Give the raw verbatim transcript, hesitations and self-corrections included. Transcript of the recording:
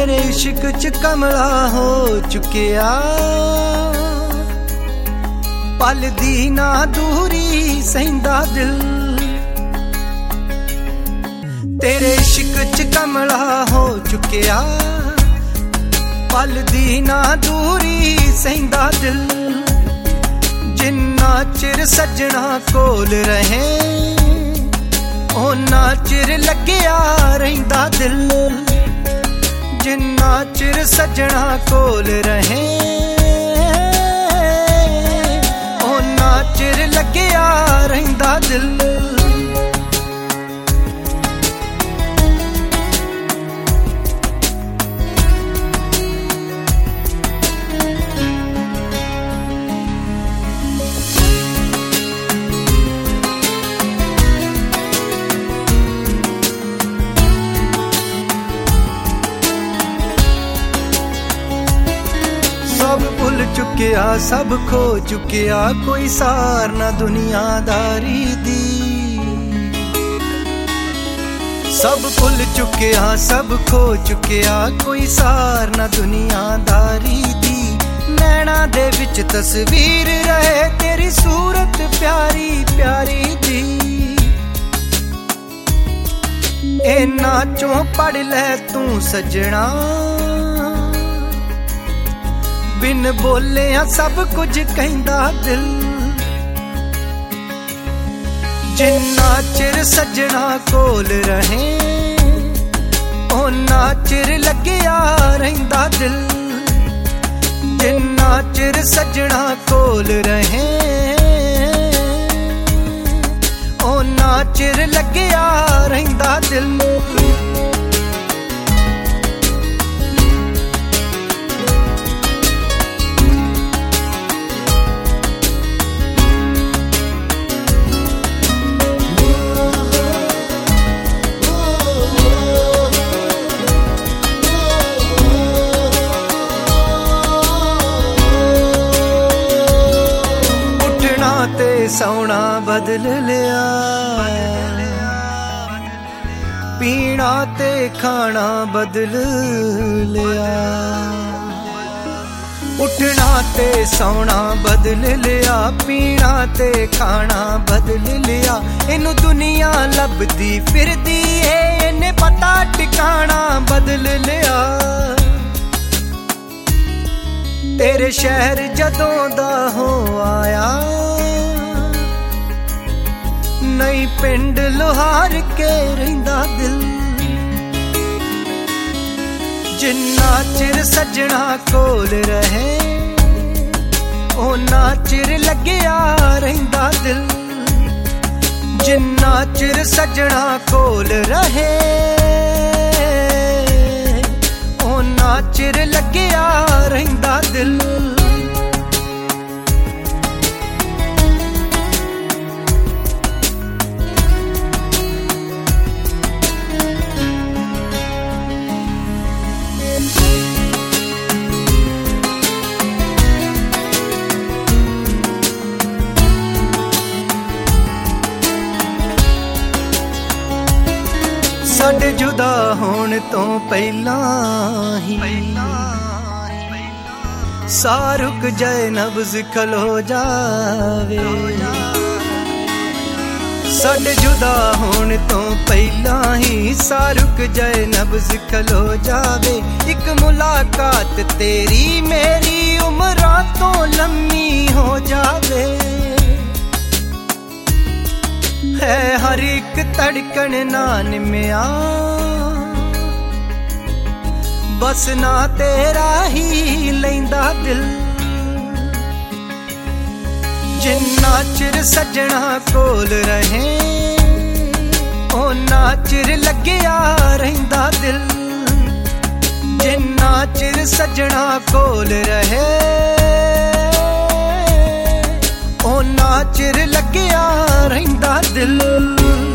तेरे इश्क च कमला हो चुकिया, पल दी ना दूरी सहिंदा दिल। तेरे इश्क च कमला हो चुकिया, पल दी ना दूरी सहिंदा दिल। जिन्ना चिर सजना कोल रहे ओना चिर लग्या रहिंदा दिल। जिन्ना चिर सजना कोल रहे ओना चिर लग्या रहिंदा दिल। सब भुल चुकिया सब खो चुकिया, कोई सार ना दुनियादारी दी। सब भुल चुकिया सब खो चुकिया, कोई सार ना दुनियादारी दी। नैना दे विच तस्वीर रहे तेरी सूरत प्यारी प्यारी दी। इन्ना चों पढ़ ले तू सजना, बिन बोले सब कुछ कहंदा दिल। जिन्ना चिर सजना कोल रहे ओना चिर लग्या रहिंदा दिल। जिन्ना चिर सजना कोल रहे ओना चिर लग्या रहिंदा दिल। सौना बदल लिया, पीना ते खाना बदल लिया। उठना ते सौना बदल लिया, पीना ते खाना बदल लिया। इनू दुनिया लभदी फिरदी है, इन्हें पता ठिकाना बदल लिया। तेरे शहर जदों दा हो आया, नई पिंड लोहार के रहिंदा दिल। जिन्ना चिर सजना कोल रहे ओना चिर लग्या रहिंदा दिल। जिन्ना चिर सजना कोल रहे ओना चिर लग्या रहिंदा दिल। साडे जुदा होने तो पहला ही साह रुक जाए नब्ज़ खलो जावे। साडे जुदा होने तो पहला ही साह रुक जाए नब्ज़ खलो जावे। एक मुलाकात तेरी मेरी उम्रां तो लम्मी हो जावे। है हर एक धड़कन नान मिया, बस ना तेरा ही लैंदा दिल। जिन्ना चिर सजना कोल रहे ओना चिर लग्या रहिंदा दिल। जिन्ना चिर सजना कोल रहे ओना चिर लग्या रहिंदा दिल।